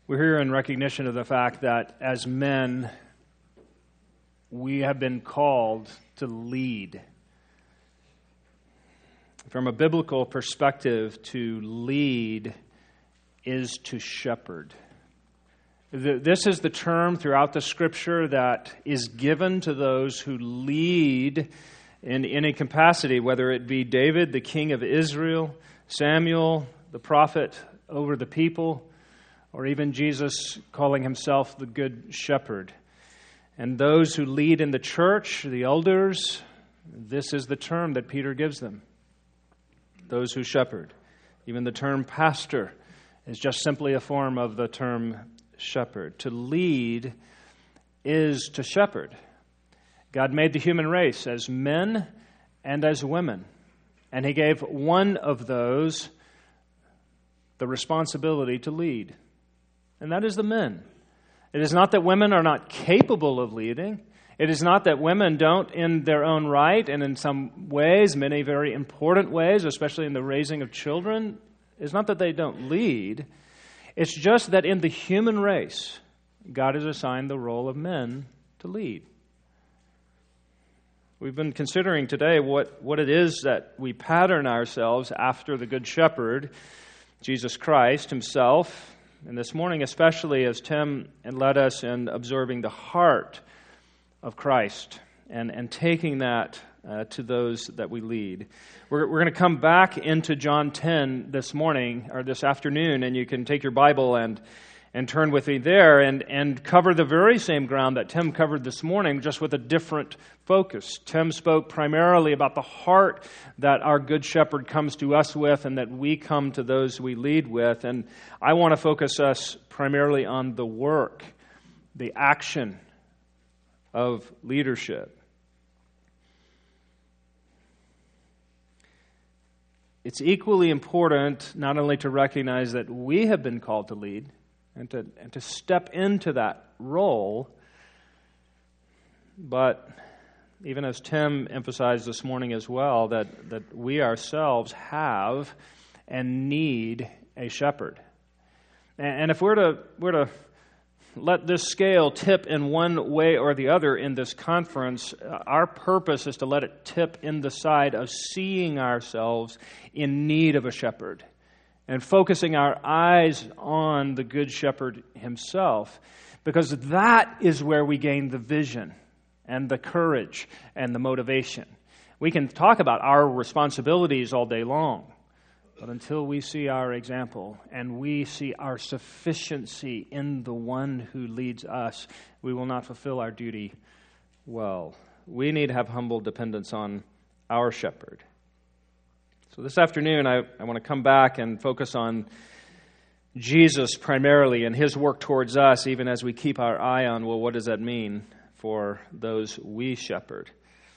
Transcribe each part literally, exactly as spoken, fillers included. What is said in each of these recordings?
We're here in recognition of the fact that as men, we have been called to lead. From a biblical perspective, to lead is to shepherd. This is the term throughout the Scripture that is given to those who lead in any capacity, whether it be David, the king of Israel, Samuel, the prophet over the people, or even Jesus calling himself the Good Shepherd. And those who lead in the church, the elders, this is the term that Peter gives them. Those who shepherd. Even the term pastor is just simply a form of the term shepherd. To lead is to shepherd. God made the human race as men and as women. And He gave one of those the responsibility to lead. And that is the men. It is not that women are not capable of leading. It is not that women don't in their own right, and in some ways, many very important ways, especially in the raising of children, it's not that they don't lead. It's just that in the human race, God has assigned the role of men to lead. We've been considering today what, what it is that we pattern ourselves after the Good Shepherd, Jesus Christ Himself. And this morning, especially as Tim led us in observing the heart of Christ and, and taking that uh, to those that we lead. We're, we're going to come back into John ten this morning, or this afternoon, and you can take your Bible and and turn with me there and, and cover the very same ground that Tim covered this morning, just with a different focus. Tim spoke primarily about the heart that our Good Shepherd comes to us with and that we come to those we lead with. And I want to focus us primarily on the work, the action of leadership. It's equally important not only to recognize that we have been called to lead, And to, and to step into that role. But even as Tim emphasized this morning as well, that, that we ourselves have and need a shepherd. And, and if we're to, we're to let this scale tip in one way or the other in this conference, our purpose is to let it tip in the side of seeing ourselves in need of a shepherd. And focusing our eyes on the Good Shepherd Himself, because that is where we gain the vision and the courage and the motivation. We can talk about our responsibilities all day long, but until we see our example and we see our sufficiency in the one who leads us, we will not fulfill our duty well. We need to have humble dependence on our shepherd. So this afternoon, I, I want to come back and focus on Jesus primarily and His work towards us, even as we keep our eye on, well, what does that mean for those we shepherd?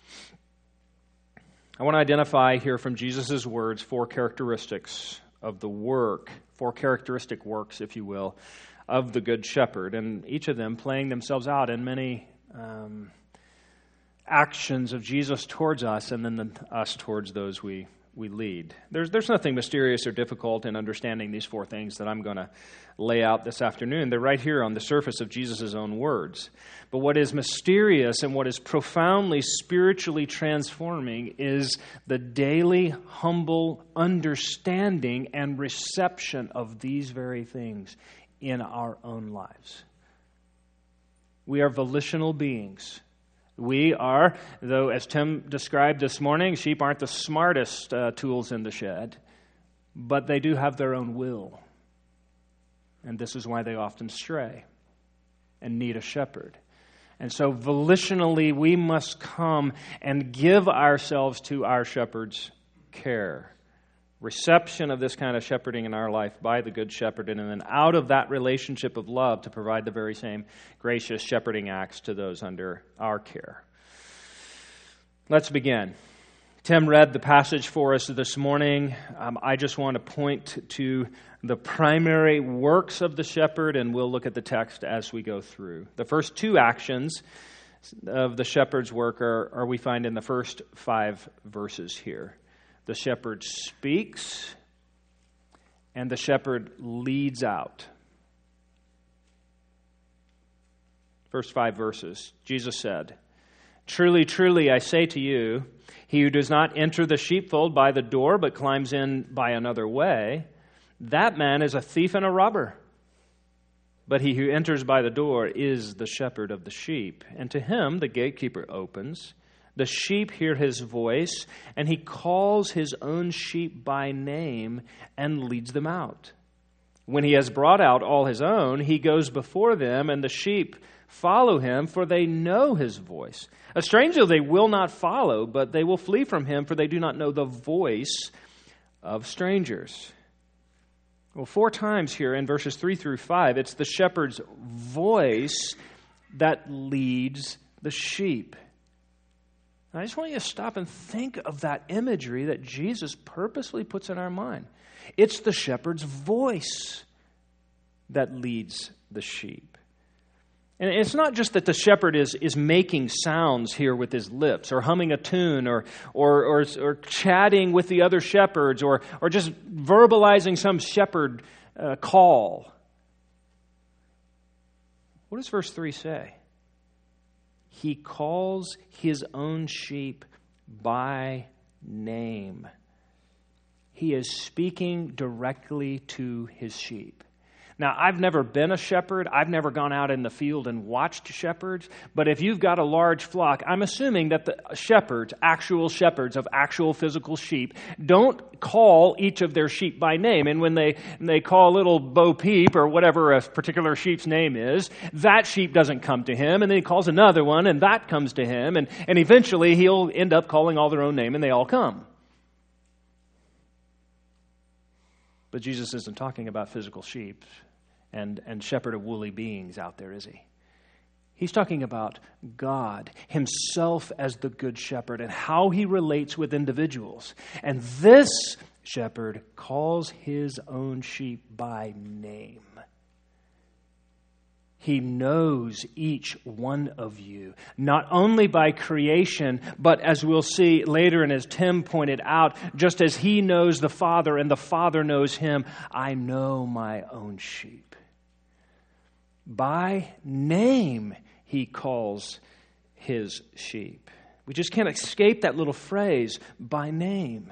I want to identify here from Jesus' words four characteristics of the work, four characteristic works, if you will, of the Good Shepherd, and each of them playing themselves out in many um, actions of Jesus towards us and then the, us towards those we we lead. There's there's nothing mysterious or difficult in understanding these four things that I'm going to lay out this afternoon. They're right here on the surface of Jesus' own words. But what is mysterious and what is profoundly spiritually transforming is the daily humble understanding and reception of these very things in our own lives. We are volitional beings. We are, though as Tim described this morning, sheep aren't the smartest uh, tools in the shed, but they do have their own will. And this is why they often stray and need a shepherd. And so volitionally, we must come and give ourselves to our shepherd's care. Reception of this kind of shepherding in our life by the Good Shepherd, and then out of that relationship of love to provide the very same gracious shepherding acts to those under our care. Let's begin. Tim read the passage for us this morning. Um, I just want to point to the primary works of the shepherd, and we'll look at the text as we go through. The first two actions of the shepherd's work are, are we find in the first five verses here. The shepherd speaks, and the shepherd leads out. First five verses. Jesus said, "Truly, truly, I say to you, he who does not enter the sheepfold by the door, but climbs in by another way, that man is a thief and a robber. But he who enters by the door is the shepherd of the sheep. And to him the gatekeeper opens. The sheep hear his voice, and he calls his own sheep by name and leads them out. When he has brought out all his own, he goes before them, and the sheep follow him, for they know his voice. A stranger they will not follow, but they will flee from him, for they do not know the voice of strangers." Well, four times here in verses three through five, it's the shepherd's voice that leads the sheep. And I just want you to stop and think of that imagery that Jesus purposely puts in our mind. It's the shepherd's voice that leads the sheep. And it's not just that the shepherd is, is making sounds here with his lips, or humming a tune, or or or, or chatting with the other shepherds, or or just verbalizing some shepherd uh, call. What does verse three say? He calls his own sheep by name. He is speaking directly to his sheep. Now, I've never been a shepherd. I've never gone out in the field and watched shepherds. But if you've got a large flock, I'm assuming that the shepherds, actual shepherds of actual physical sheep, don't call each of their sheep by name. And when they, when they call little Bo Peep or whatever a particular sheep's name is, that sheep doesn't come to him. And then he calls another one, and that comes to him. And, and eventually he'll end up calling all their own name, and they all come. But Jesus isn't talking about physical sheep and, and shepherd of woolly beings out there, is he? He's talking about God himself as the good shepherd and how he relates with individuals. And this shepherd calls his own sheep by name. He knows each one of you, not only by creation, but as we'll see later, and as Tim pointed out, just as he knows the Father and the Father knows him, I know my own sheep. By name, he calls his sheep. We just can't escape that little phrase, by name.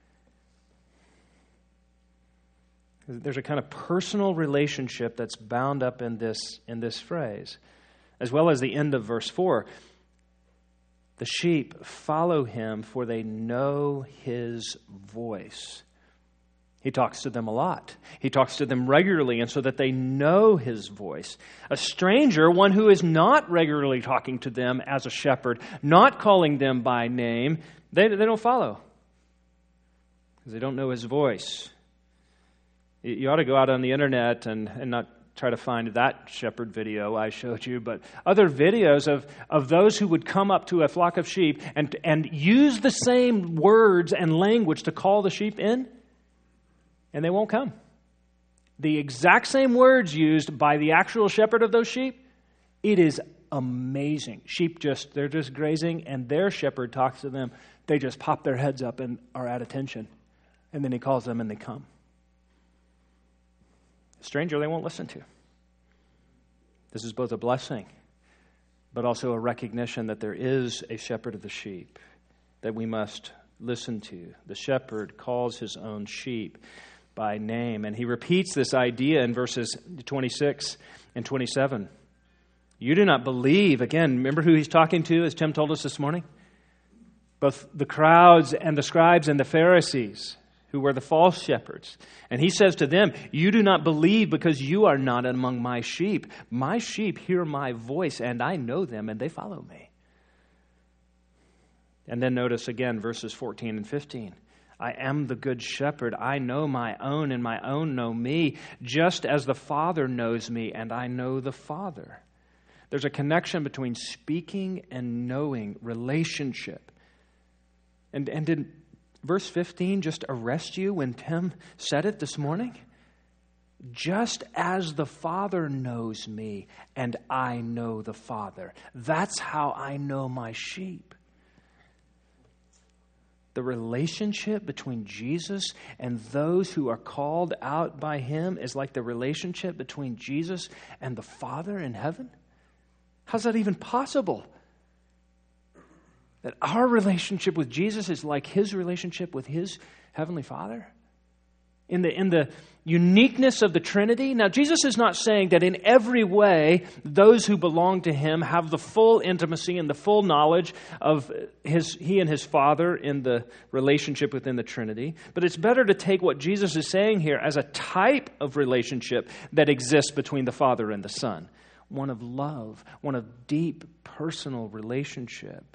There's a kind of personal relationship that's bound up in this, in this phrase, as well as the end of verse four. The sheep follow him, for they know his voice. He talks to them a lot. He talks to them regularly, and so that they know his voice. A stranger, one who is not regularly talking to them as a shepherd, not calling them by name, they, they don't follow, because they don't know his voice. You ought to go out on the internet and, and not try to find that shepherd video I showed you, but other videos of, of those who would come up to a flock of sheep and, and use the same words and language to call the sheep in, and they won't come. The exact same words used by the actual shepherd of those sheep, it is amazing. Sheep just, they're just grazing, and their shepherd talks to them. They just pop their heads up and are at attention. And then he calls them and they come. Stranger they won't listen to. This is both a blessing, but also a recognition that there is a shepherd of the sheep that we must listen to. The shepherd calls his own sheep by name, and he repeats this idea in verses twenty-six and twenty-seven. You do not believe, again, remember who he's talking to, as Tim told us this morning? Both the crowds and the scribes and the Pharisees, who were the false shepherds. And he says to them, you do not believe because you are not among my sheep. My sheep hear my voice, and I know them, and they follow me. And then notice again verses fourteen and fifteen. I am the good shepherd. I know my own, and my own know me, just as the Father knows me, and I know the Father. There's a connection between speaking and knowing, relationship. And, and did verse fifteen just arrest you when Tim said it this morning? Just as the Father knows me, and I know the Father. That's how I know my sheep. The relationship between Jesus and those who are called out by him is like the relationship between Jesus and the Father in heaven. How's that even possible? That our relationship with Jesus is like His relationship with His Heavenly Father? In the, in the uniqueness of the Trinity? Now, Jesus is not saying that in every way, those who belong to Him have the full intimacy and the full knowledge of his, He and His Father in the relationship within the Trinity. But it's better to take what Jesus is saying here as a type of relationship that exists between the Father and the Son. One of love, one of deep personal relationship.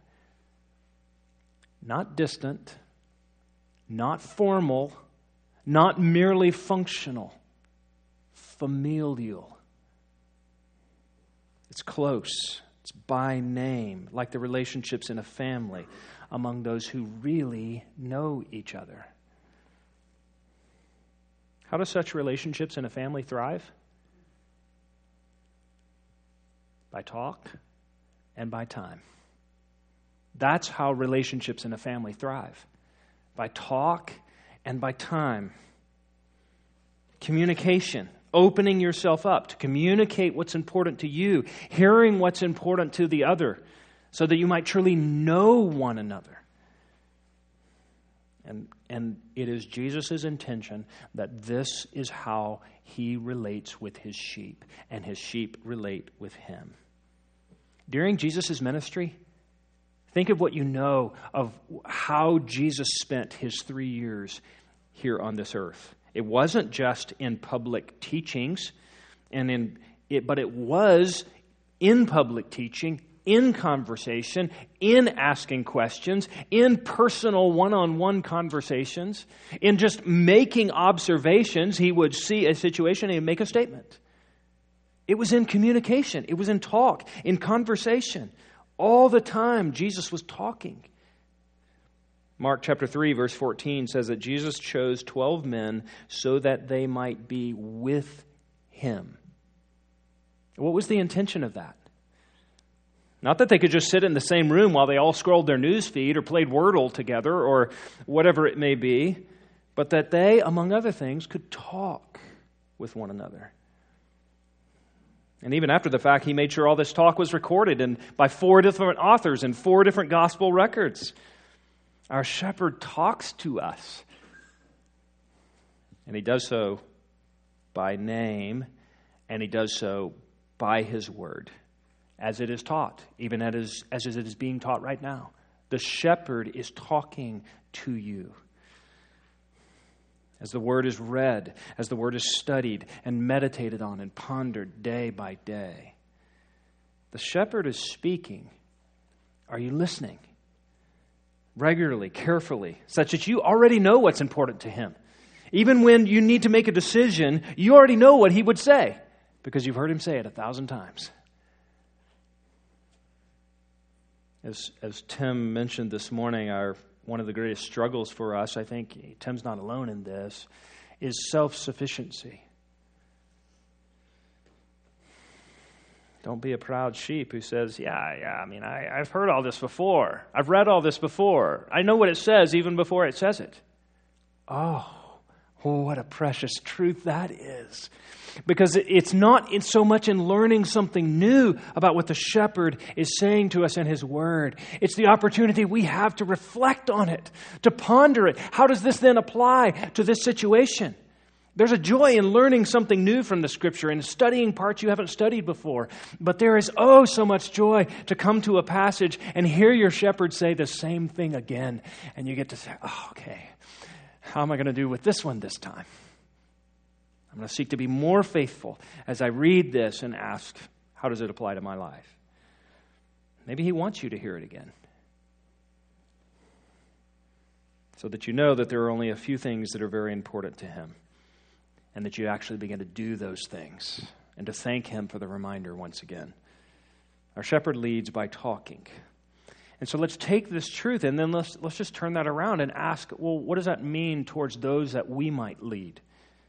Not distant, not formal, not merely functional, familial. It's close. It's by name, like the relationships in a family among those who really know each other. How do such relationships in a family thrive? By talk and by time. That's how relationships in a family thrive. By talk and by time. Communication. Opening yourself up to communicate what's important to you. Hearing what's important to the other. So that you might truly know one another. And, and it is Jesus' intention that this is how He relates with His sheep. And His sheep relate with Him. During Jesus' ministry, think of what you know of how Jesus spent His three years here on this earth. It wasn't just in public teachings, and in it, but it was in public teaching, in conversation, in asking questions, in personal one-on-one conversations, in just making observations. He would see a situation and he'd make a statement. It was in communication. It was in talk, in conversation. All the time, Jesus was talking. Mark chapter three, verse fourteen says that Jesus chose twelve men so that they might be with Him. What was the intention of that? Not that they could just sit in the same room while they all scrolled their news feed or played Wordle together or whatever it may be, but that they, among other things, could talk with one another. And even after the fact, He made sure all this talk was recorded and by four different authors and four different gospel records. Our shepherd talks to us. And He does so by name, and He does so by His word, as it is taught, even as it is being taught right now. The shepherd is talking to you. As the word is read, as the word is studied and meditated on and pondered day by day. The shepherd is speaking. Are you listening? Regularly, carefully, such that you already know what's important to Him. Even when you need to make a decision, you already know what He would say because you've heard Him say it a thousand times. As, as Tim mentioned this morning, our one of the greatest struggles for us, I think Tim's not alone in this, is self-sufficiency. Don't be a proud sheep who says, yeah, yeah, I mean, I, I've heard all this before. I've read all this before. I know what it says even before it says it. Oh, what a precious truth that is. Because it's not in so much in learning something new about what the shepherd is saying to us in His word. It's the opportunity we have to reflect on it, to ponder it. How does this then apply to this situation? There's a joy in learning something new from the Scripture and studying parts you haven't studied before. But there is oh so much joy to come to a passage and hear your shepherd say the same thing again. And you get to say, oh, okay, how am I going to do with this one this time? I'm going to seek to be more faithful as I read this and ask, how does it apply to my life? Maybe He wants you to hear it again. So that you know that there are only a few things that are very important to Him. And that you actually begin to do those things. And to thank Him for the reminder once again. Our shepherd leads by talking. And so let's take this truth and then let's, let's just turn that around and ask, well, what does that mean towards those that we might lead?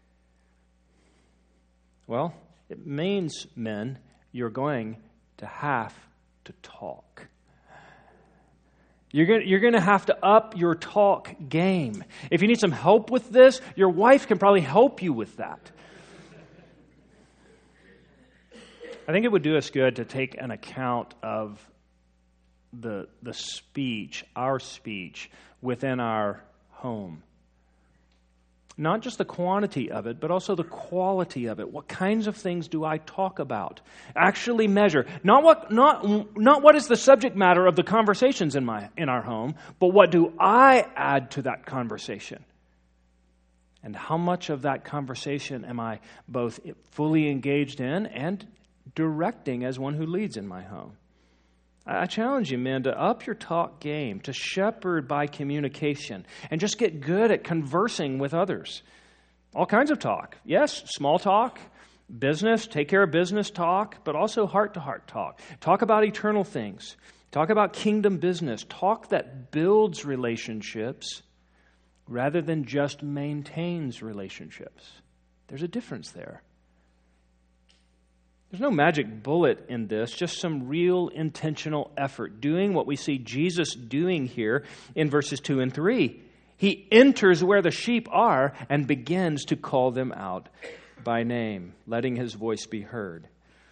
Well, it means, men, you're going to have to talk. You're going, you're going to have to up your talk game. If you need some help with this, your wife can probably help you with that. I think it would do us good to take an account of the the speech, our speech, within our home. Not just the quantity of it, but also the quality of it. What kinds of things do I talk about? Actually measure. Not what not not what is the subject matter of the conversations in my in our home, but what do I add to that conversation? And how much of that conversation am I both fully engaged in and directing as one who leads in my home? I challenge you, men, to up your talk game, to shepherd by communication, and just get good at conversing with others. All kinds of talk. Yes, small talk, business, take care of business talk, but also heart-to-heart talk. Talk about eternal things. Talk about kingdom business. Talk that builds relationships rather than just maintains relationships. There's a difference there. There's no magic bullet in this, just some real intentional effort, doing what we see Jesus doing here in verses two and three. He enters where the sheep are and begins to call them out by name, letting his voice be heard.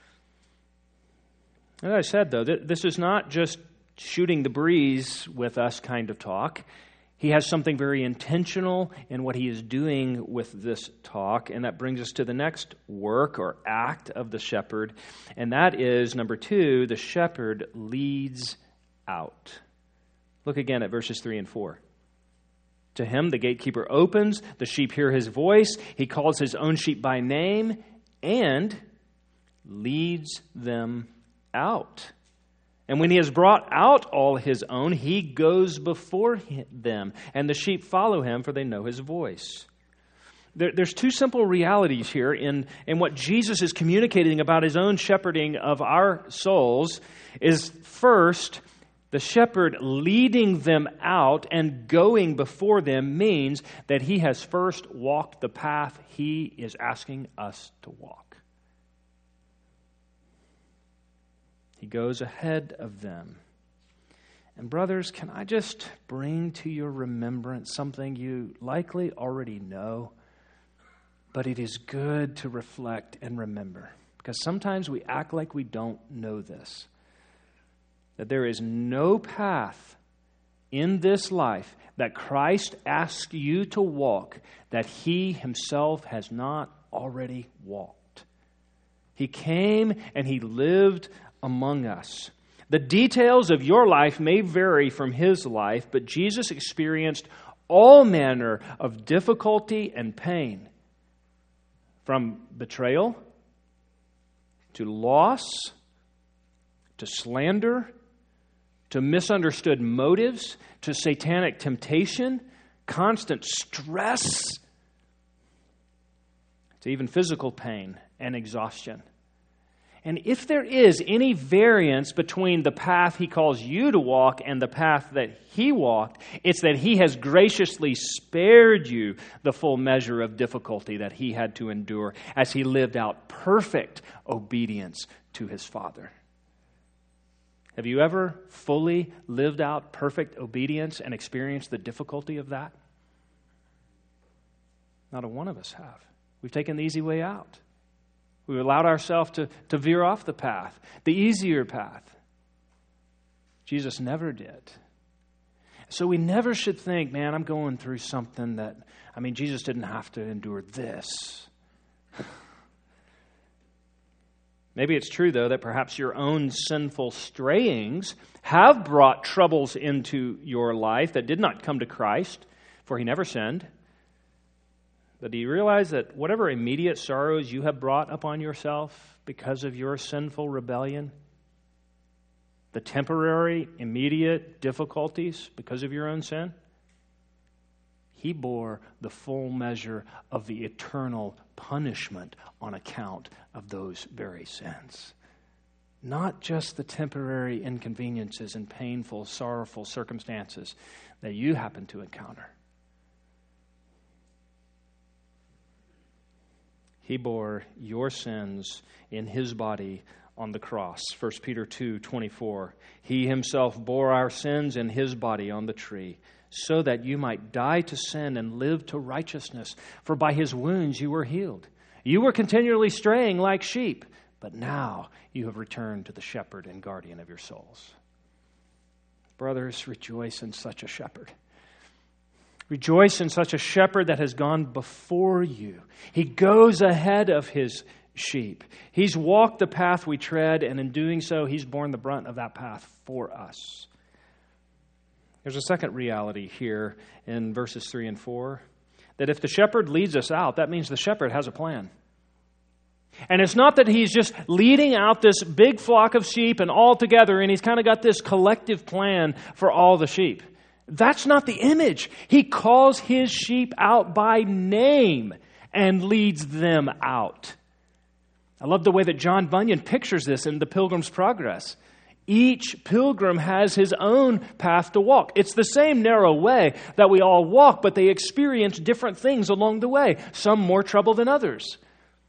As I said, though, this is not just shooting the breeze with us kind of talk. He has something very intentional in what he is doing with this talk, and that brings us to the next work or act of the shepherd, and that is, number two, the shepherd leads out. Look again at verses three and four. To him the gatekeeper opens, the sheep hear his voice, he calls his own sheep by name, and leads them out. And when he has brought out all his own, he goes before them, and the sheep follow him, for they know his voice. There, there's two simple realities here in, in what Jesus is communicating about his own shepherding of our souls. Is first, the shepherd leading them out and going before them means that he has first walked the path he is asking us to walk. He goes ahead of them. And brothers, can I just bring to your remembrance something you likely already know, but it is good to reflect and remember, because sometimes we act like we don't know this. That there is no path in this life that Christ asks you to walk that he himself has not already walked. He came and he lived among us. The details of your life may vary from his life, but Jesus experienced all manner of difficulty and pain, from betrayal to loss to slander to misunderstood motives to satanic temptation, constant stress to even physical pain and exhaustion. And if there is any variance between the path he calls you to walk and the path that he walked, it's that he has graciously spared you the full measure of difficulty that he had to endure as he lived out perfect obedience to his Father. Have you ever fully lived out perfect obedience and experienced the difficulty of that? Not a one of us have. We've taken the easy way out. We've allowed ourselves to, to veer off the path, the easier path. Jesus never did. So we never should think, man, I'm going through something that, I mean, Jesus didn't have to endure this. Maybe it's true, though, that perhaps your own sinful strayings have brought troubles into your life that did not come to Christ, for he never sinned. But do you realize that whatever immediate sorrows you have brought upon yourself because of your sinful rebellion, the temporary, immediate difficulties because of your own sin, he bore the full measure of the eternal punishment on account of those very sins. Not just the temporary inconveniences and painful, sorrowful circumstances that you happen to encounter. He bore your sins in his body on the cross. First Peter two twenty-four. He himself bore our sins in his body on the tree, so that you might die to sin and live to righteousness. For by his wounds you were healed. You were continually straying like sheep, but now you have returned to the shepherd and guardian of your souls. Brothers, rejoice in such a shepherd. Rejoice in such a shepherd that has gone before you. He goes ahead of his sheep. He's walked the path we tread, and in doing so, he's borne the brunt of that path for us. There's a second reality here in verses three and four, that if the shepherd leads us out, that means the shepherd has a plan. And it's not that he's just leading out this big flock of sheep and all together, and he's kind of got this collective plan for all the sheep. That's not the image. He calls his sheep out by name and leads them out. I love the way that John Bunyan pictures this in The Pilgrim's Progress. Each pilgrim has his own path to walk. It's the same narrow way that we all walk, but they experience different things along the way, some more trouble than others.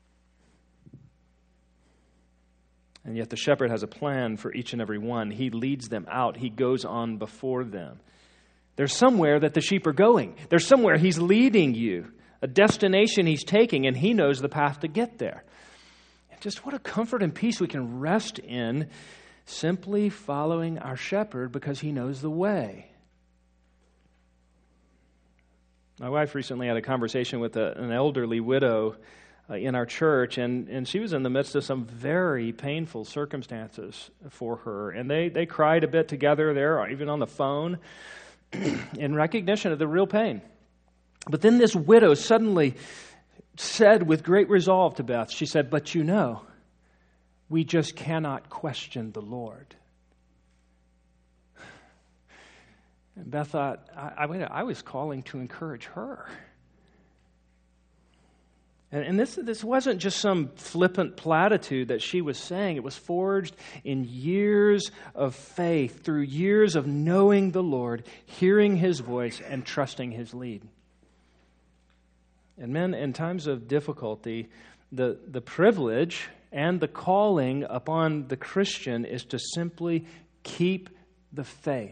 And yet the shepherd has a plan for each and every one. He leads them out. He goes on before them. There's somewhere that the sheep are going. There's somewhere he's leading you, a destination he's taking, and he knows the path to get there. And just what a comfort and peace we can rest in simply following our shepherd because he knows the way. My wife recently had a conversation with a, an elderly widow uh, in our church, and, and she was in the midst of some very painful circumstances for her. And they, they cried a bit together there, even on the phone, in recognition of the real pain. But then this widow suddenly said with great resolve to Beth, she said, "But you know, we just cannot question the Lord." And Beth thought, I, I, I was calling to encourage her. And, and this, this wasn't just some flippant platitude that she was saying. It was forged in years of faith, through years of knowing the Lord, hearing his voice, and trusting his lead. And men, in times of difficulty, the, the privilege and the calling upon the Christian is to simply keep the faith.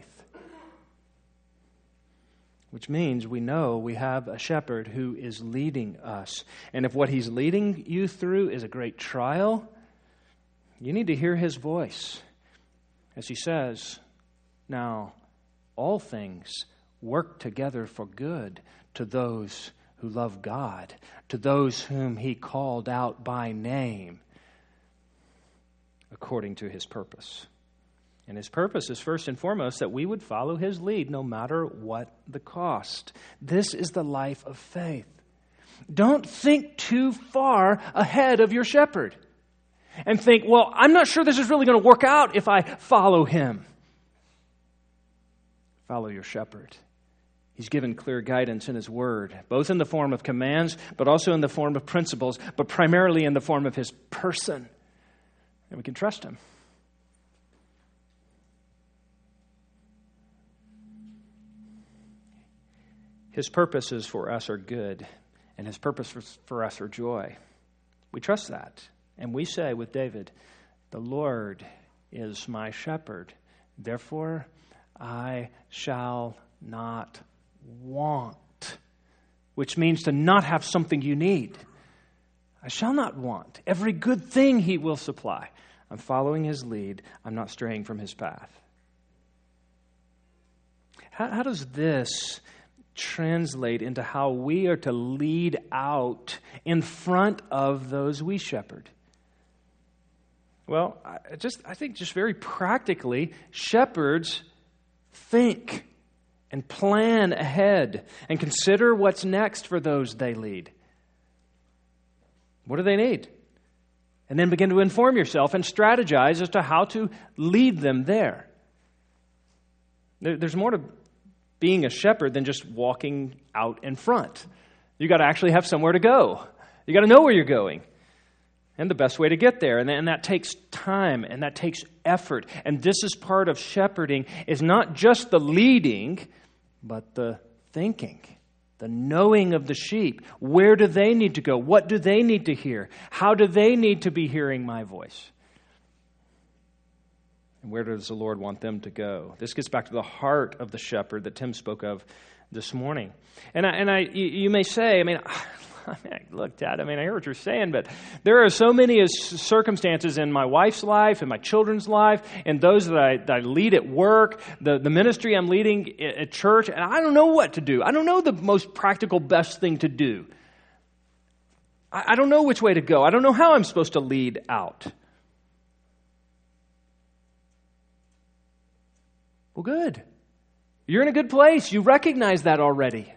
Which means we know we have a shepherd who is leading us. And if what he's leading you through is a great trial, you need to hear his voice. As he says, "Now, all things work together for good to those who love God, to those whom he called out by name, according to his purpose." And his purpose is first and foremost that we would follow his lead no matter what the cost. This is the life of faith. Don't think too far ahead of your shepherd and think, well, I'm not sure this is really going to work out if I follow him. Follow your shepherd. He's given clear guidance in his word, both in the form of commands, but also in the form of principles, but primarily in the form of his person. And we can trust him. His purposes for us are good, and his purposes for us are joy. We trust that. And we say with David, "The Lord is my shepherd, therefore I shall not want," which means to not have something you need. I shall not want. Every good thing he will supply. I'm following his lead. I'm not straying from his path. How, how does this translate into how we are to lead out in front of those we shepherd? Well, I just I think just very practically, shepherds think and plan ahead and consider what's next for those they lead. What do they need? And then begin to inform yourself and strategize as to how to lead them there. There's more to being a shepherd than just walking out in front. You got to actually have somewhere to go. You got to know where you're going and the best way to get there. And, and that takes time and that takes effort. And this is part of shepherding, is not just the leading, but the thinking, the knowing of the sheep. Where do they need to go? What do they need to hear? How do they need to be hearing my voice? And where does the Lord want them to go? This gets back to the heart of the shepherd that Tim spoke of this morning. And I, and I, you may say, I mean, I mean, look, Dad, I mean, I hear what you're saying, but there are so many circumstances in my wife's life, in my children's life, and those that I, that I lead at work, the, the ministry I'm leading at church, and I don't know what to do. I don't know the most practical, best thing to do. I, I don't know which way to go. I don't know how I'm supposed to lead out. Well, good. You're in a good place. You recognize that already.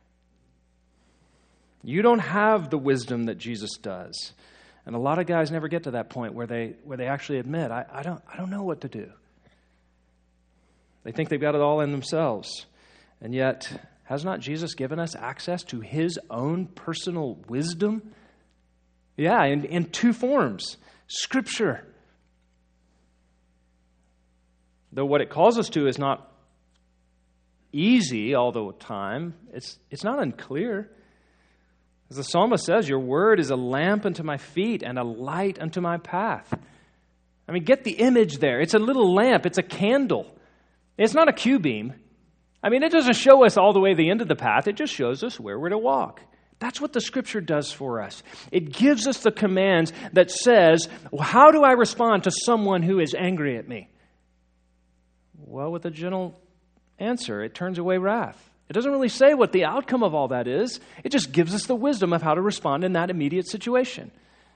You don't have the wisdom that Jesus does. And a lot of guys never get to that point where they where they actually admit, I, I don't I don't know what to do. They think they've got it all in themselves. And yet, has not Jesus given us access to his own personal wisdom? Yeah, in, in two forms. Scripture. Though what it calls us to is not easy all the time, it's it's not unclear. As the psalmist says, your word is a lamp unto my feet and a light unto my path. I mean, get the image there. It's a little lamp. It's a candle. It's not a Q-beam. I mean, it doesn't show us all the way to the end of the path. It just shows us where we're to walk. That's what the Scripture does for us. It gives us the commands that says, well, how do I respond to someone who is angry at me? Well, with a gentle answer, it turns away wrath. It doesn't really say what the outcome of all that is. It just gives us the wisdom of how to respond in that immediate situation.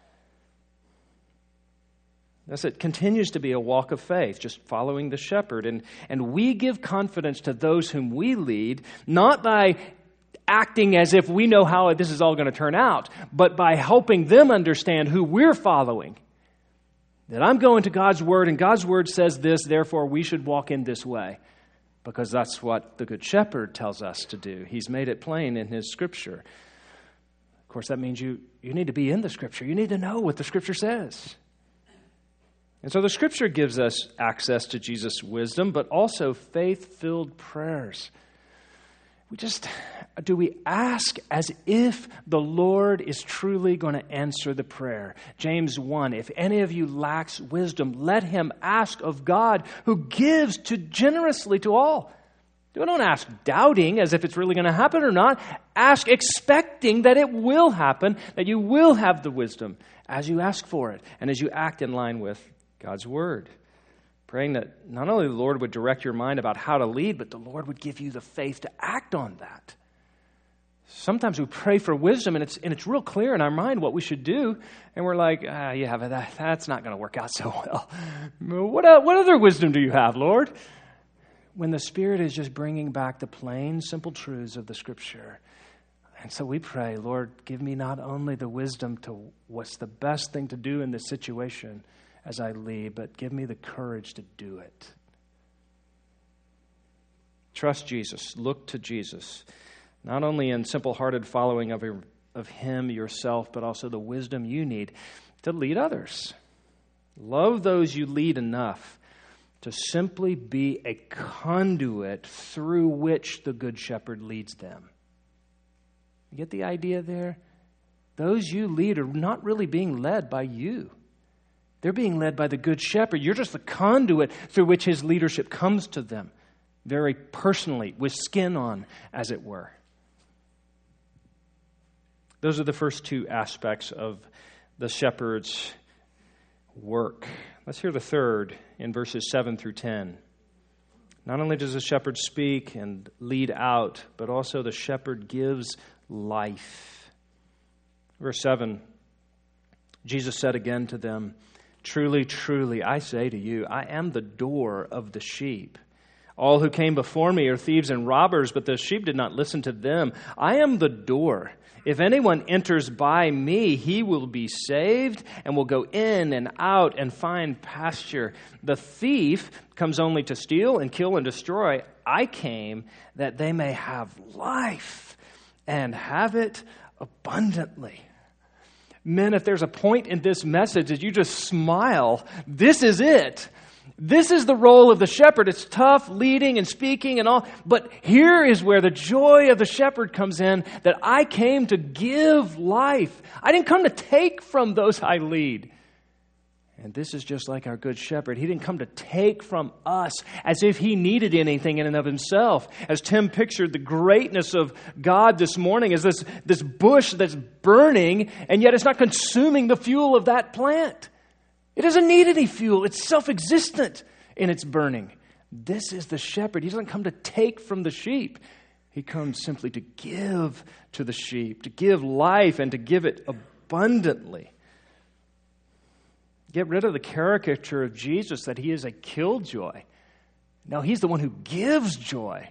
Thus, it continues to be a walk of faith, just following the shepherd. And, and we give confidence to those whom we lead, not by acting as if we know how this is all going to turn out, but by helping them understand who we're following. That I'm going to God's Word, and God's Word says this, therefore we should walk in this way. Because that's what the Good Shepherd tells us to do. He's made it plain in his Scripture. Of course, that means you, you need to be in the Scripture. You need to know what the Scripture says. And so the Scripture gives us access to Jesus' wisdom, but also faith-filled prayers. We just, do we ask as if the Lord is truly going to answer the prayer? James one, if any of you lacks wisdom, let him ask of God, who gives to generously to all. Don't ask doubting as if it's really going to happen or not. Ask expecting that it will happen, that you will have the wisdom as you ask for it and as you act in line with God's Word. Praying that not only the Lord would direct your mind about how to lead, but the Lord would give you the faith to act on that. Sometimes we pray for wisdom, and it's and it's real clear in our mind what we should do, and we're like, ah, yeah, but that, that's not going to work out so well. What, uh, what other wisdom do you have, Lord? When the Spirit is just bringing back the plain, simple truths of the Scripture. And so we pray, Lord, give me not only the wisdom to what's the best thing to do in this situation as I lead, but give me the courage to do it. Trust Jesus. Look to Jesus. Not only in simple-hearted following of, of Him yourself, but also the wisdom you need to lead others. Love those you lead enough to simply be a conduit through which the Good Shepherd leads them. You get the idea there? Those you lead are not really being led by you. They're being led by the Good Shepherd. You're just the conduit through which His leadership comes to them, very personally, with skin on, as it were. Those are the first two aspects of the shepherd's work. Let's hear the third in verses seven through ten. Not only does the shepherd speak and lead out, but also the shepherd gives life. Verse seven, Jesus said again to them, "Truly, truly, I say to you, I am the door of the sheep. All who came before me are thieves and robbers, but the sheep did not listen to them. I am the door. If anyone enters by me, he will be saved and will go in and out and find pasture. The thief comes only to steal and kill and destroy. I came that they may have life and have it abundantly." Men, if there's a point in this message that you just smile, this is it. This is the role of the shepherd. It's tough, leading and speaking and all. But here is where the joy of the shepherd comes in, that I came to give life. I didn't come to take from those I lead. And this is just like our good shepherd. He didn't come to take from us as if he needed anything in and of himself. As Tim pictured the greatness of God this morning as this, this bush that's burning, and yet it's not consuming the fuel of that plant. It doesn't need any fuel. It's self-existent in its burning. This is the shepherd. He doesn't come to take from the sheep. He comes simply to give to the sheep, to give life and to give it abundantly. Get rid of the caricature of Jesus that he is a killjoy. No, he's the one who gives joy.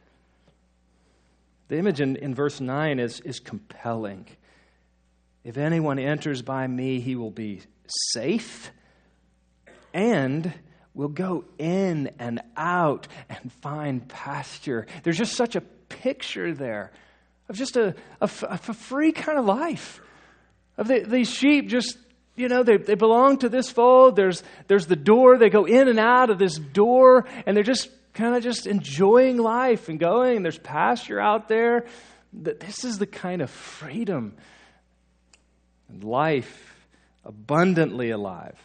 The image in, in verse nine is, is compelling. If anyone enters by me, he will be safe and will go in and out and find pasture. There's just such a picture there of just a, a, a free kind of life. Of the, these sheep just, you know, they, they belong to this fold. There's, there's the door. They go in and out of this door, and they're just kind of just enjoying life and going. There's pasture out there. This is the kind of freedom and life abundantly alive.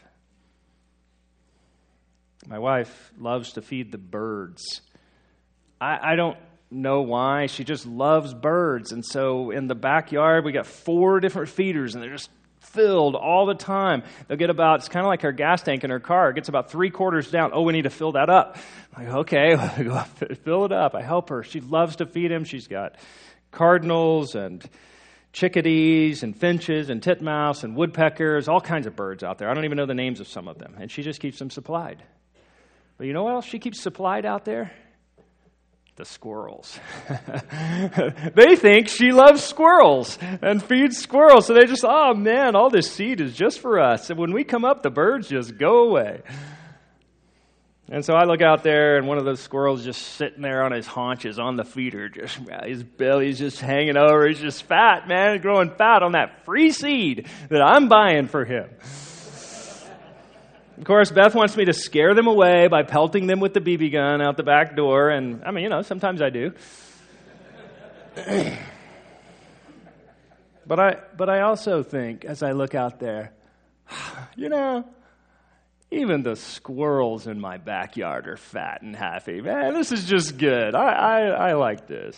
My wife loves to feed the birds. I, I don't know why. She just loves birds. And so in the backyard, we got four different feeders, and they're just filled all the time. They'll get about, it's kind of like our gas tank in her car. It gets about three quarters down. Oh, we need to fill that up. I'm like, okay, go fill it up. I help her. She loves to feed him. She's got cardinals and chickadees and finches and titmouse and woodpeckers, all kinds of birds out there. I don't even know the names of some of them. And she just keeps them supplied. But you know what else she keeps supplied out there? The squirrels. They think she loves squirrels and feeds squirrels. So they just, oh man, all this seed is just for us. And when we come up, the birds just go away. And so I look out there, and one of those squirrels just sitting there on his haunches on the feeder. Just his belly's just hanging over. He's just fat, man, growing fat on that free seed that I'm buying for him. Of course, Beth wants me to scare them away by pelting them with the B B gun out the back door. And, I mean, you know, sometimes I do. But I, but I also think, as I look out there, you know, even the squirrels in my backyard are fat and happy. Man, this is just good. I, I, I like this.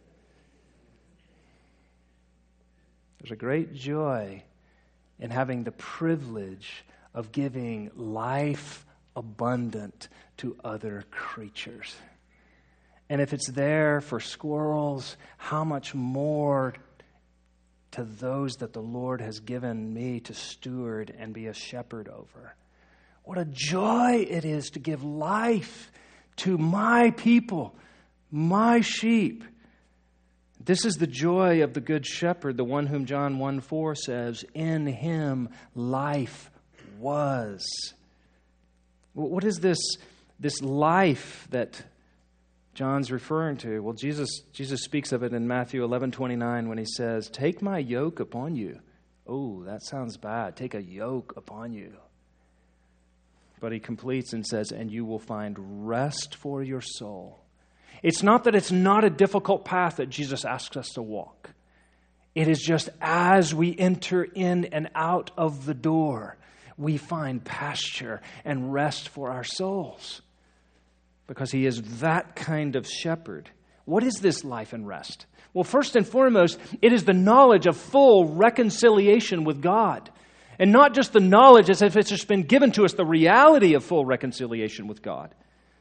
There's a great joy in having the privilege of giving life abundant to other creatures. And if it's there for squirrels, how much more to those that the Lord has given me to steward and be a shepherd over. What a joy it is to give life to my people, my sheep. This is the joy of the Good Shepherd, the one whom John one four says, in him life was. What is this, this life that John's referring to? Well, Jesus, Jesus speaks of it in Matthew eleven twenty-nine when he says, take my yoke upon you. Oh, that sounds bad. Take a yoke upon you. But he completes and says, and you will find rest for your soul. It's not that it's not a difficult path that Jesus asks us to walk. It is just as we enter in and out of the door, we find pasture and rest for our souls. Because he is that kind of shepherd. What is this life and rest? Well, first and foremost, it is the knowledge of full reconciliation with God. And not just the knowledge as if it's just been given to us, the reality of full reconciliation with God.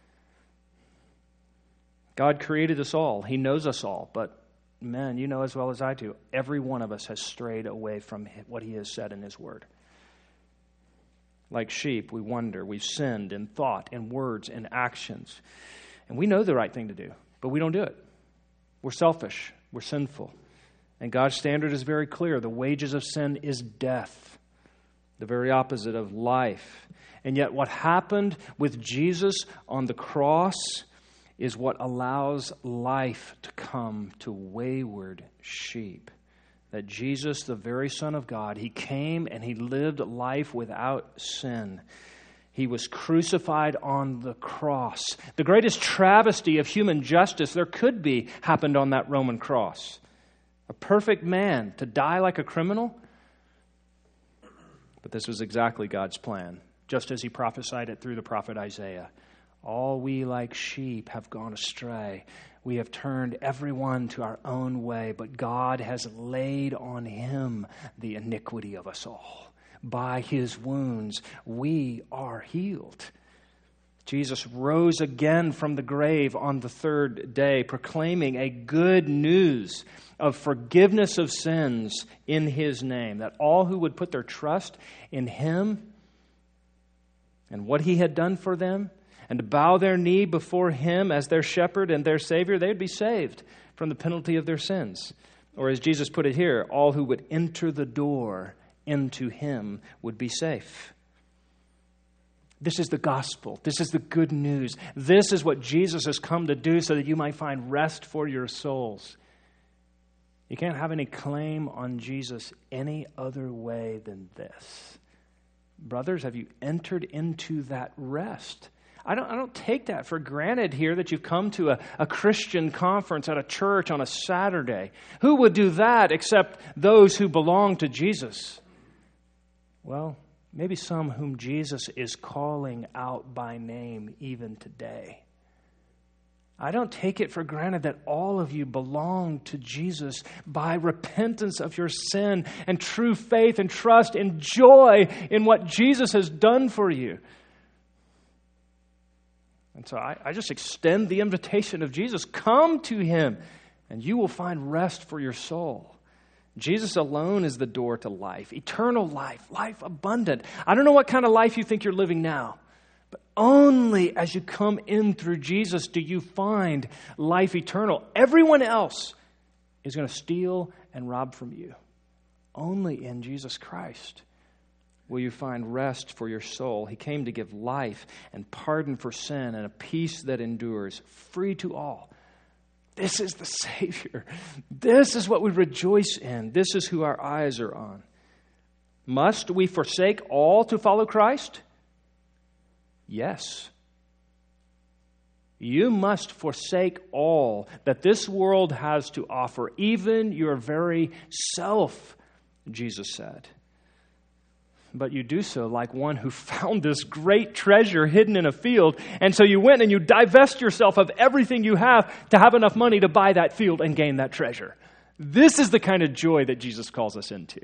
God created us all. He knows us all. But, man, you know as well as I do, every one of us has strayed away from what he has said in his word. Like sheep, we wander. We've sinned in thought, in words, in actions. And we know the right thing to do, but we don't do it. We're selfish. We're sinful. And God's standard is very clear. The wages of sin is death. The very opposite of life. And yet what happened with Jesus on the cross is what allows life to come to wayward sheep. That Jesus, the very Son of God, he came and he lived life without sin. He was crucified on the cross. The greatest travesty of human justice there could be happened on that Roman cross. A perfect man to die like a criminal. But this was exactly God's plan. just as he prophesied it through the prophet Isaiah. All we like sheep have gone astray. We have turned everyone to our own way, but God has laid on him the iniquity of us all. By his wounds we are healed. Jesus rose again from the grave on the third day, proclaiming a good news of forgiveness of sins in his name, that all who would put their trust in him and what he had done for them, and to bow their knee before him as their shepherd and their Savior, they would be saved from the penalty of their sins. Or as Jesus put it here, all who would enter the door into him would be safe. This is the gospel. This is the good news. This is what Jesus has come to do so that you might find rest for your souls. You can't have any claim on Jesus any other way than this. Brothers, have you entered into that rest? I don't, I don't take that for granted here that you've come to a, a Christian conference at a church on a Saturday. Who would do that except those who belong to Jesus? Well, maybe some whom Jesus is calling out by name even today. I don't take it for granted that all of you belong to Jesus by repentance of your sin and true faith and trust and joy in what Jesus has done for you. And so I, I just extend the invitation of Jesus. Come to him and you will find rest for your soul. Jesus alone is the door to life, eternal life, life abundant. I don't know what kind of life you think you're living now, but only as you come in through Jesus do you find life eternal. Everyone else is going to steal and rob from you. Only in Jesus Christ will you find rest for your soul. He came to give life and pardon for sin and a peace that endures, free to all. This is the Savior. This is what we rejoice in. This is who our eyes are on. Must we forsake all to follow Christ? Yes. You must forsake all that this world has to offer, even your very self, Jesus said. But you do so like one who found this great treasure hidden in a field. And so you went and you divest yourself of everything you have to have enough money to buy that field and gain that treasure. This is the kind of joy that Jesus calls us into.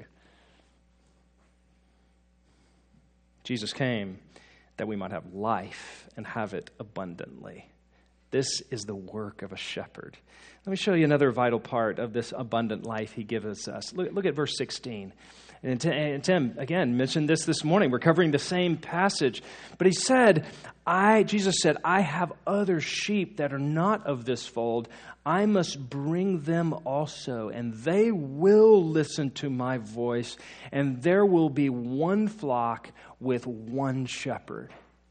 Jesus came that we might have life and have it abundantly. This is the work of a shepherd. Let me show you another vital part of this abundant life he gives us. Look, look at verse sixteen. And Tim, again, mentioned this this morning. We're covering the same passage. But he said, I, Jesus said, I have other sheep that are not of this fold. I must bring them also, and they will listen to my voice, and there will be one flock with one shepherd.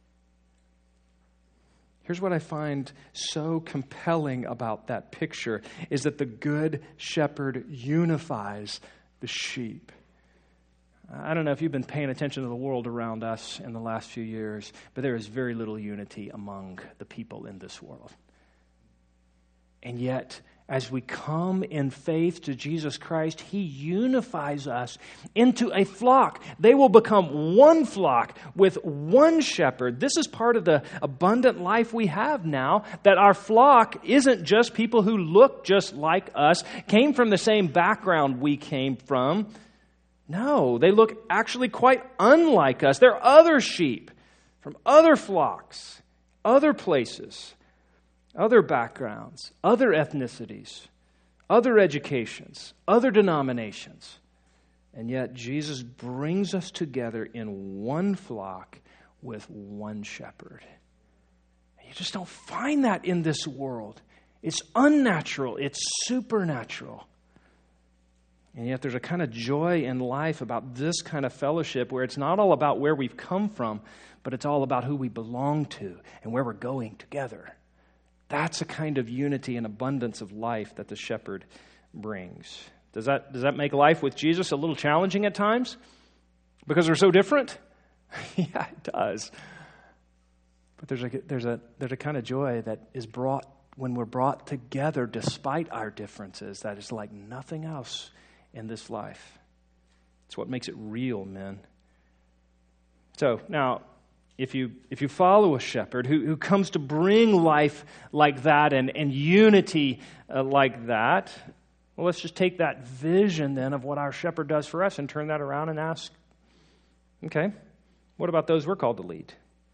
Here's what I find so compelling about that picture, is that the good shepherd unifies the sheep. I don't know if you've been paying attention to the world around us in the last few years, but there is very little unity among the people in this world. And yet, as we come in faith to Jesus Christ, he unifies us into a flock. They will become one flock with one shepherd. This is part of the abundant life we have now, that our flock isn't just people who look just like us, came from the same background we came from. No, they look actually quite unlike us. They're other sheep from other flocks, other places, other backgrounds, other ethnicities, other educations, other denominations. And yet Jesus brings us together in one flock with one shepherd. You just don't find that in this world. It's unnatural. It's supernatural. And yet there's a kind of joy in life about this kind of fellowship where it's not all about where we've come from, but it's all about who we belong to and where we're going together. That's a kind of unity and abundance of life that the shepherd brings. Does that, does that make life with Jesus a little challenging at times? Because we're so different? Yeah, it does. But there's a, there's a, there's a kind of joy that is brought when we're brought together despite our differences that is like nothing else in this life. It's what makes it real, men. So now, if you if you follow a shepherd who, who comes to bring life like that and, and unity uh, like that, well, let's just take that vision then of what our shepherd does for us and turn that around and ask, okay, what about those we're called to lead?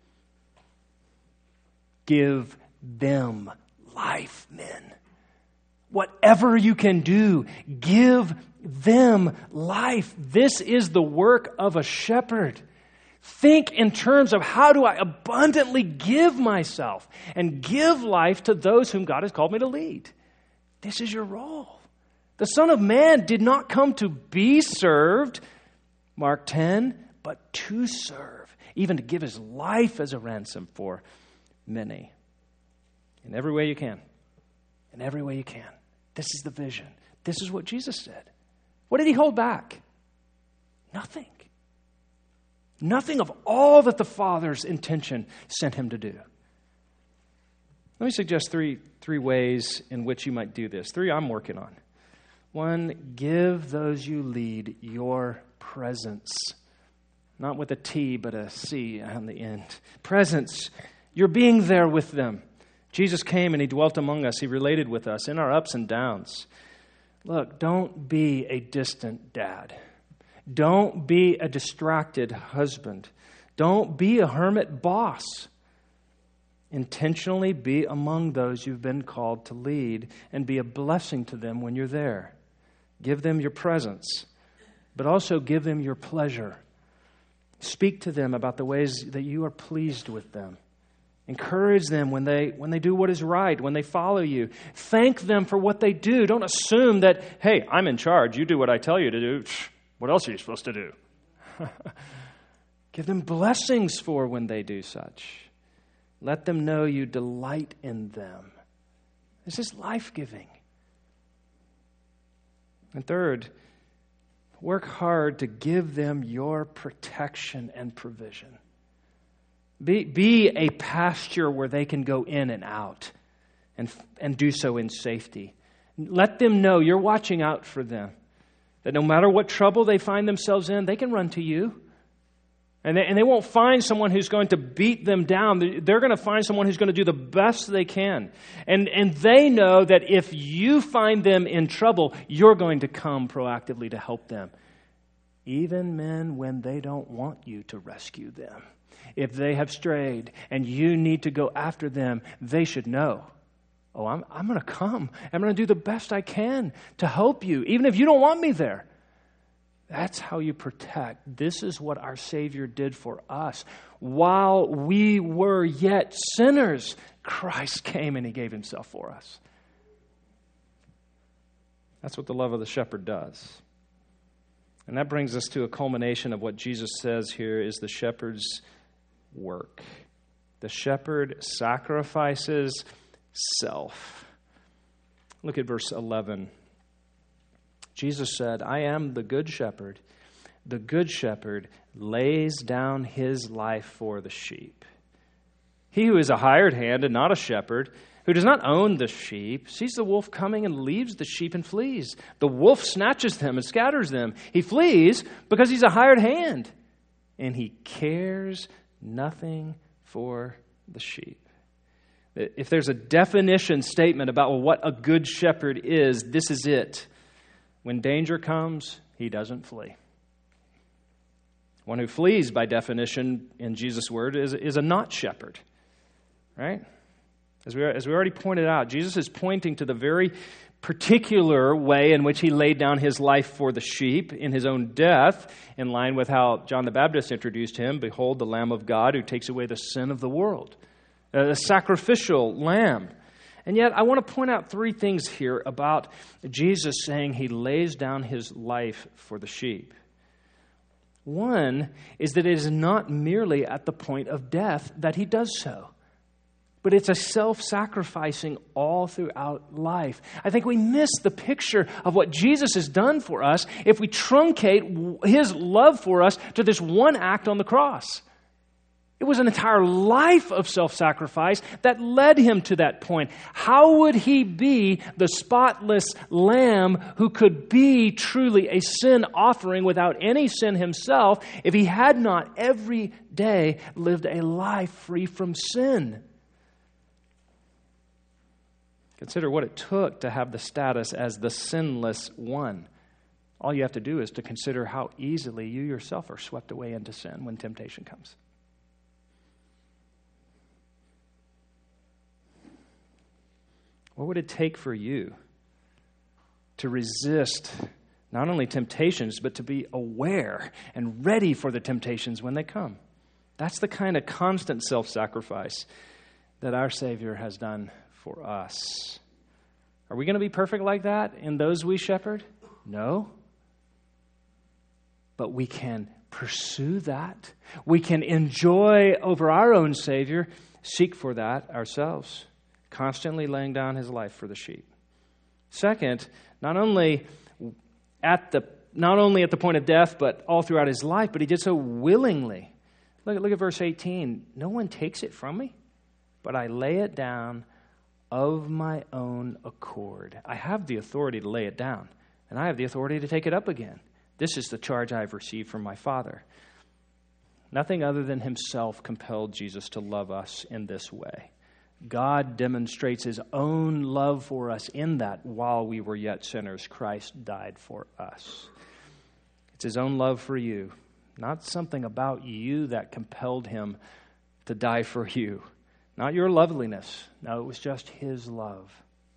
Give them life, men. Whatever you can do, give them life. This is the work of a shepherd. Think in terms of how do I abundantly give myself and give life to those whom God has called me to lead. This is your role. The Son of Man did not come to be served, Mark ten, but to serve, even to give his life as a ransom for many. In every way you can. In every way you can. This is the vision. This is what Jesus said. What did he hold back? Nothing. Nothing of all that the Father's intention sent him to do. Let me suggest three, three ways in which you might do this. Three I'm working on. One, give those you lead your presence. Not with a T, but a C on the end. Presence. You're being there with them. Jesus came and he dwelt among us. He related with us in our ups and downs. Look, don't be a distant dad. Don't be a distracted husband. Don't be a hermit boss. Intentionally be among those you've been called to lead and be a blessing to them when you're there. Give them your presence, but also give them your pleasure. Speak to them about the ways that you are pleased with them. Encourage them when they when they do what is right, when they follow you. Thank them for what they do. Don't assume that, hey, I'm in charge. You do what I tell you to do. What else are you supposed to do? Give them blessings for when they do such. Let them know you delight in them. This is life-giving. And third, work hard to give them your protection and provision. Be, be a pasture where they can go in and out and, and do so in safety. Let them know you're watching out for them. That no matter what trouble they find themselves in, they can run to you. And they, and they won't find someone who's going to beat them down. They're going to find someone who's going to do the best they can. And, and they know that if you find them in trouble, you're going to come proactively to help them. Even men when they don't want you to rescue them. If they have strayed and you need to go after them, they should know, oh, I'm, I'm going to come. I'm going to do the best I can to help you, even if you don't want me there. That's how you protect. This is what our Savior did for us. While we were yet sinners, Christ came and he gave himself for us. That's what the love of the shepherd does. And that brings us to a culmination of what Jesus says here is the shepherd's work. The shepherd sacrifices self. Look at verse eleven. Jesus said, I am the good shepherd. The good shepherd lays down his life for the sheep. He who is a hired hand and not a shepherd, who does not own the sheep, sees the wolf coming and leaves the sheep and flees. The wolf snatches them and scatters them. He flees because he's a hired hand, and he cares nothing for the sheep. If there's a definition statement about what a good shepherd is, this is it. When danger comes, he doesn't flee. One who flees, by definition, in Jesus' word, is, is a not shepherd. Right? As we, as we already pointed out, Jesus is pointing to the very particular way in which he laid down his life for the sheep in his own death, in line with how John the Baptist introduced him. Behold, the Lamb of God who takes away the sin of the world. A sacrificial lamb. And yet, I want to point out three things here about Jesus saying he lays down his life for the sheep. One is that it is not merely at the point of death that he does so, but it's a self-sacrificing all throughout life. I think we miss the picture of what Jesus has done for us if we truncate his love for us to this one act on the cross. It was an entire life of self-sacrifice that led him to that point. How would he be the spotless lamb who could be truly a sin offering without any sin himself if he had not every day lived a life free from sin? Consider what it took to have the status as the sinless one. All you have to do is to consider how easily you yourself are swept away into sin when temptation comes. What would it take for you to resist not only temptations, but to be aware and ready for the temptations when they come? That's the kind of constant self-sacrifice that our Savior has done for us. Are we going to be perfect like that in those we shepherd? No. But we can pursue that. We can enjoy over our own Savior, seek for that ourselves, constantly laying down his life for the sheep. Second, not only at the not only at the point of death, but all throughout his life, but he did so willingly. Look, look at verse eighteen. No one takes it from me, but I lay it down of my own accord. I have the authority to lay it down, and I have the authority to take it up again. This is the charge I have received from my Father. Nothing other than himself compelled Jesus to love us in this way. God demonstrates his own love for us in that while we were yet sinners, Christ died for us. It's his own love for you, not something about you that compelled him to die for you. Not your loveliness. No, it was just his love.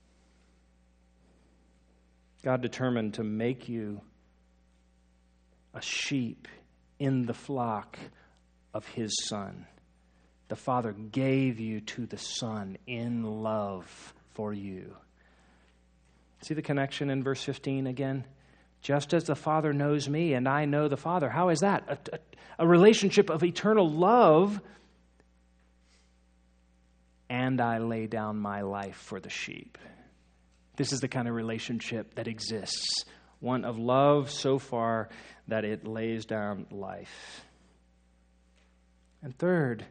God determined to make you a sheep in the flock of his Son. The Father gave you to the Son in love for you. See the connection in verse fifteen again? Just as the Father knows me and I know the Father. How is that? A, a, a relationship of eternal love. And I lay down my life for the sheep. This is the kind of relationship that exists. One of love so far that it lays down life. And third,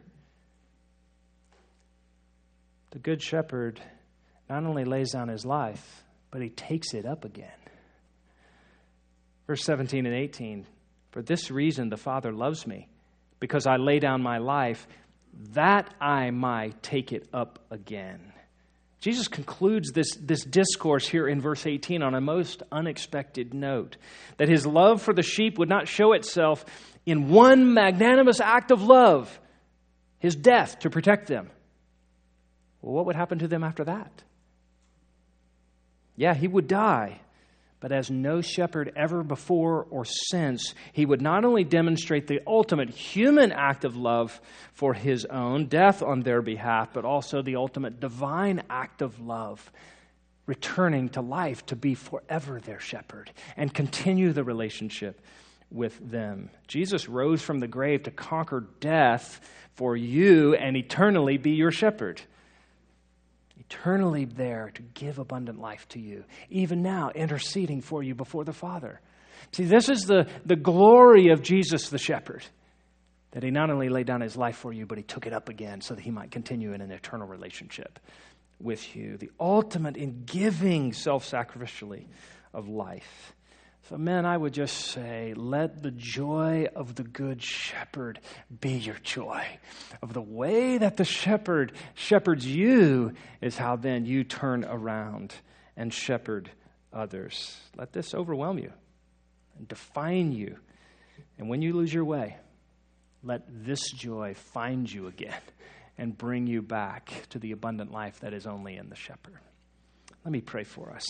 the Good Shepherd not only lays down his life, but he takes it up again. Verse seventeen and eighteen, for this reason the Father loves me, because I lay down my life, that I might take it up again. Jesus concludes this, this discourse here in verse eighteen on a most unexpected note, that his love for the sheep would not show itself in one magnanimous act of love, his death to protect them. Well, what would happen to them after that? Yeah, he would die. But as no shepherd ever before or since, he would not only demonstrate the ultimate human act of love for his own, death on their behalf, but also the ultimate divine act of love, returning to life to be forever their shepherd and continue the relationship with them. Jesus rose from the grave to conquer death for you and eternally be your shepherd. Eternally there to give abundant life to you, even now interceding for you before the Father. See, this is the, the glory of Jesus the shepherd, that he not only laid down his life for you, but he took it up again so that he might continue in an eternal relationship with you. The ultimate in giving self-sacrificially of life. So men, I would just say, let the joy of the Good Shepherd be your joy. Of the way that the shepherd shepherds you is how then you turn around and shepherd others. Let this overwhelm you and define you. And when you lose your way, let this joy find you again and bring you back to the abundant life that is only in the shepherd. Let me pray for us.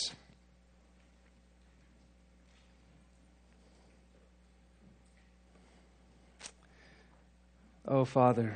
Oh, Father,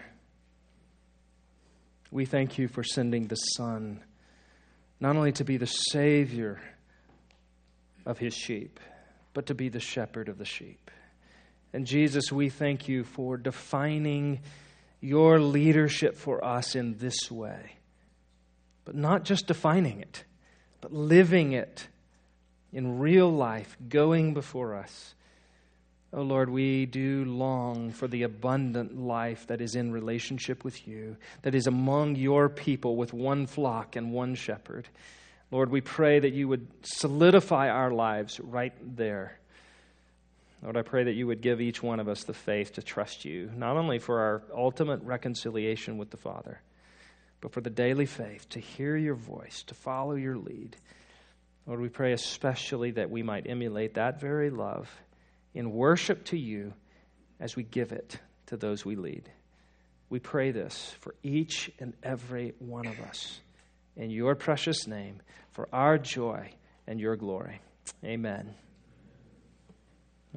we thank you for sending the Son, not only to be the Savior of his sheep, but to be the shepherd of the sheep. And Jesus, we thank you for defining your leadership for us in this way. But not just defining it, but living it in real life, going before us. Oh Lord, we do long for the abundant life that is in relationship with you, that is among your people with one flock and one shepherd. Lord, we pray that you would solidify our lives right there. Lord, I pray that you would give each one of us the faith to trust you, not only for our ultimate reconciliation with the Father, but for the daily faith to hear your voice, to follow your lead. Lord, we pray especially that we might emulate that very love in worship to you as we give it to those we lead. We pray this for each and every one of us in your precious name, for our joy and your glory. Amen.